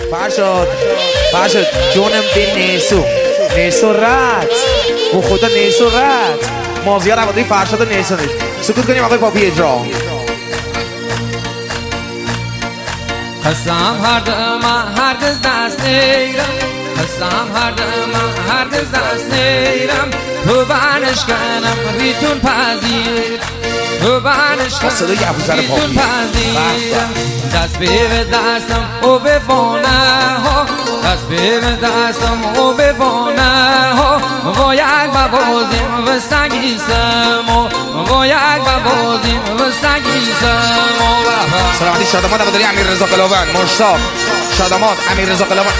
فرشاد جونم به نیسو رد و خدا نیسو رد مازیار عبادی فرشاد نیسو نید سکوت کنیم آقای پاپی اجرا قسم هر دم هرگز دست نیرم قسم هر دم هرگز دست نیرم تو بانش کنم ریتون پذیر تو بانش کنم ریتون پذیرم دست به دستم او بفانه ها دست به دستم او بفانه ها و یک ببازیم و سگیسم و یک ببازیم و سگیسم سلامتی شادمات عبدالله امیر رضا قلاوند مشتاق شادمات امیر رضا قلاوند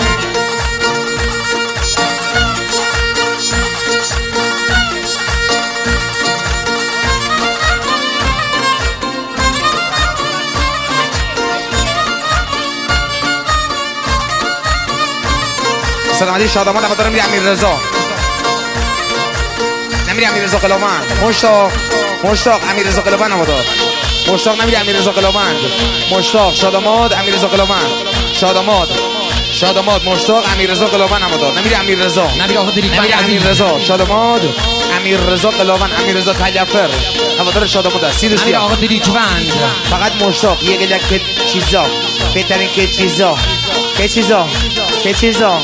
سلامتی شادمات عبدالله امیر رضا نمیری امیر رضا قلاوند مشتاق امیر رضا قلاوند نمادار مشتاق نمیری امیر رضا قلاوند مشتاق شادمات امیر رضا قلاوند شادمات مشتاق امیر رضا قلاوند نمادار نمیری امیر رضا نمیری امیر رضا شادمات امیر رضا قلاوند امیر رضا تجفر نمادار شادمات است سیدش نمیری آقا دریکوند فقط مشتاق یه گلک چیزا بهترین که چیزا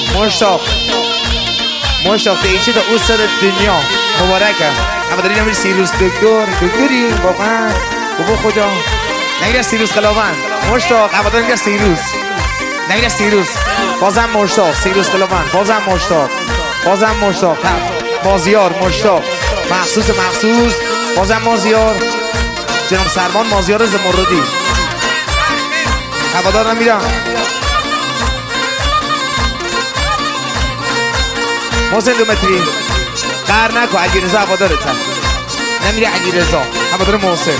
مشتاق دیگه تا استاد دنیا مبارکه اما داری نمیری سیروس دکتری واقعا بابا خدا نمیری سیروس قلاوند مشتاق اما داری نمیری سیروس بازم مشتاق سیروس قلاوند بازم مشتاق مازیار مشتاق مخصوص بازم مازیار جناب سرمان مازیار زمردی هوادار نمیرم محسن دومتری قهر نکن علیرضا هوادارت نمیری علیرضا هوادار محسن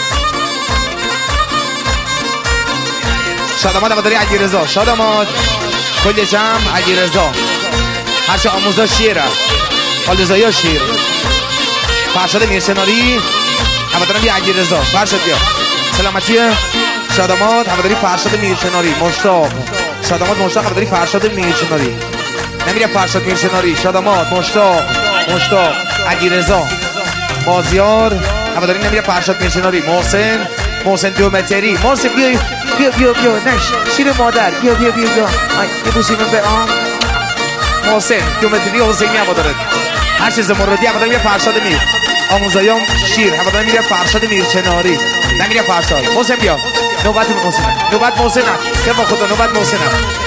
شادمات هواداری علیرضا شادمات کل جمع علیرضا هرچه آموزا شیره حالزایی ها شیر فرشاد میرشناری هواداری علیرضا فرشاد بیا سلامتی شادمات هواداری فرشاد میرشناری مشتاق شادمات مشتاق هواداری فرشاد میرشناری نمیره فرشاد میرشناری شادمات مشتاق علیرضا مازیار هواداری نمیره فرشاد میرشناری محسن دومتری محسن بیا نش شیر مادر بیا یه بوسیم به محسن دومتری حسینی هواداره هر چیز مردی هواداری میره فرشاد میر آموزایام شیر هواداری میره فرشاد میرشناری نمیره فرشاد محسن بیا نوبت محسن که با خدا نوبت محسن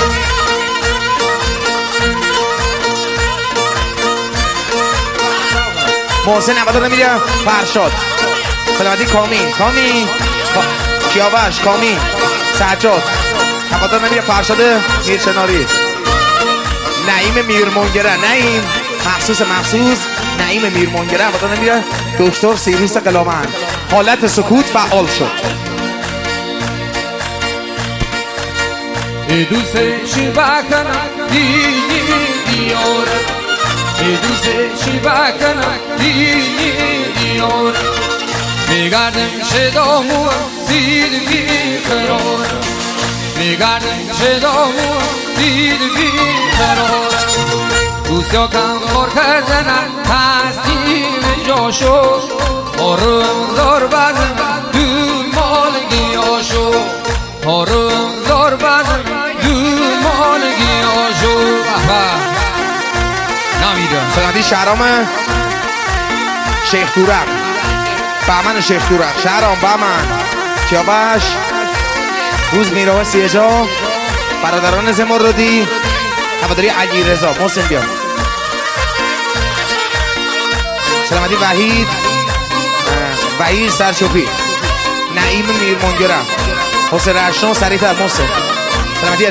محسن هوادار نمیره فرشاد سلامتی کامی کیاوش کامی سجاد هوادار نمیره فرشاد میرشناری نعیم میرمنگره نعیم مخصوص نعیم میرمنگره هوادار نمیره دکتر سیروس قلاوند حالت سکوت فعال شد دوست شباکنا دیار دوست شباکنا دیار میگردم شدامو زیر بیقرار میگردم شدامو زیر بیقرار دوستیا کم خور کردنم تصدیم جاشو آروم زار بزنم دور مالگی آشو آروم زار بزنم دور مالگی آشو نمیدونم سلامتی شهرام شیخ تورق بهمن شیخ تورق شهرام بهمن کیابش روز میرا سیجا برادران زمردی هواداری علیرضا محسن بیا سلامتی وحید سرشوفی نعیم میرمنگره حسین رشتون سریعتر محسن سلامتی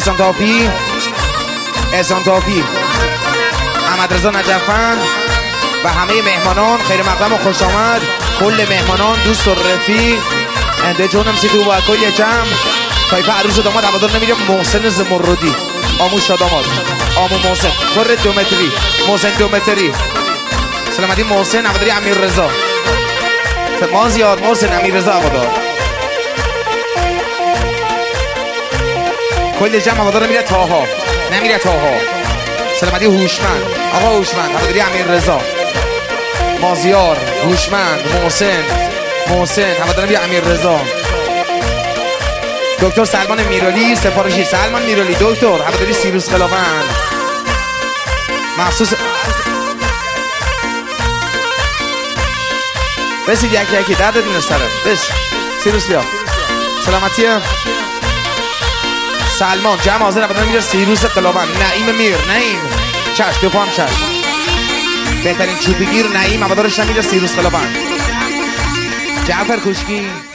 احسان تافی احمد رضا نجفن و همه مهمانان خیر مقدم و خوش آمد کل مهمانان دوست و رفیق انده جونم سیدو و کل جمع تایفه عروس و داماد هوادار نمیره محسن زمردی آمو شاداماد آمو محسن کر دومتری محسن دومتری سلامتی محسن هواداری امیر رضا مازیار محسن امیر رضا هوادار کل جمع هوادار میره تاها، نمیره تاها. سلامتی هوشمند، آقا هوشمند، هواداری امیر رضا، مازیار، هوشمند، محسن، هوادار میره امیر رضا. دکتر سلمان میرالی سفارشی، سلمان میرالی دکتر، هواداری سیروس خلافند مخصوص. بسید یکی دردت میره سره. بس سیروس بیا. سلامتیه سلمان جمع حاضر هوادار میره سیروس خلافند. نعیم میر، نعیم چشم دو پام چشم. بهترین چوبگیر نعیم هوادارش نمیره سیروس خلافند. جعفر خوشکی